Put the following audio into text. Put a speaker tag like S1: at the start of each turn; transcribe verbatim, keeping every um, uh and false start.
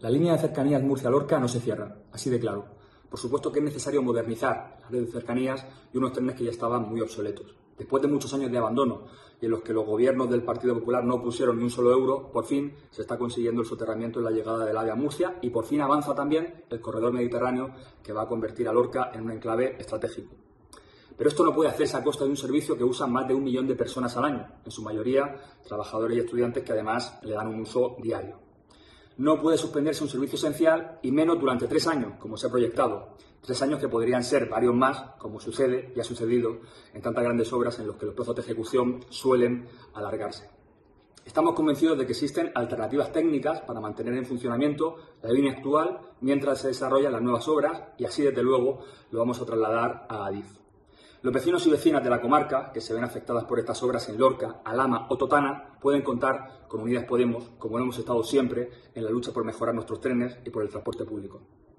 S1: La línea de cercanías Murcia-Lorca no se cierra, así de claro. Por supuesto que es necesario modernizar la red de cercanías y unos trenes que ya estaban muy obsoletos. Después de muchos años de abandono y en los que los gobiernos del Partido Popular no pusieron ni un solo euro, por fin se está consiguiendo el soterramiento en la llegada del AVE a Murcia y por fin avanza también el corredor mediterráneo que va a convertir a Lorca en un enclave estratégico. Pero esto no puede hacerse a costa de un servicio que usan más de un millón de personas al año, en su mayoría trabajadores y estudiantes que además le dan un uso diario. No puede suspenderse un servicio esencial y menos durante tres años, como se ha proyectado. Tres años que podrían ser varios más, como sucede y ha sucedido en tantas grandes obras en los que los plazos de ejecución suelen alargarse. Estamos convencidos de que existen alternativas técnicas para mantener en funcionamiento la línea actual mientras se desarrollan las nuevas obras y así, desde luego, lo vamos a trasladar a Adif. Los vecinos y vecinas de la comarca que se ven afectadas por estas obras en Lorca, Alhama o Totana pueden contar con Unidas Podemos, como hemos estado siempre, en la lucha por mejorar nuestros trenes y por el transporte público.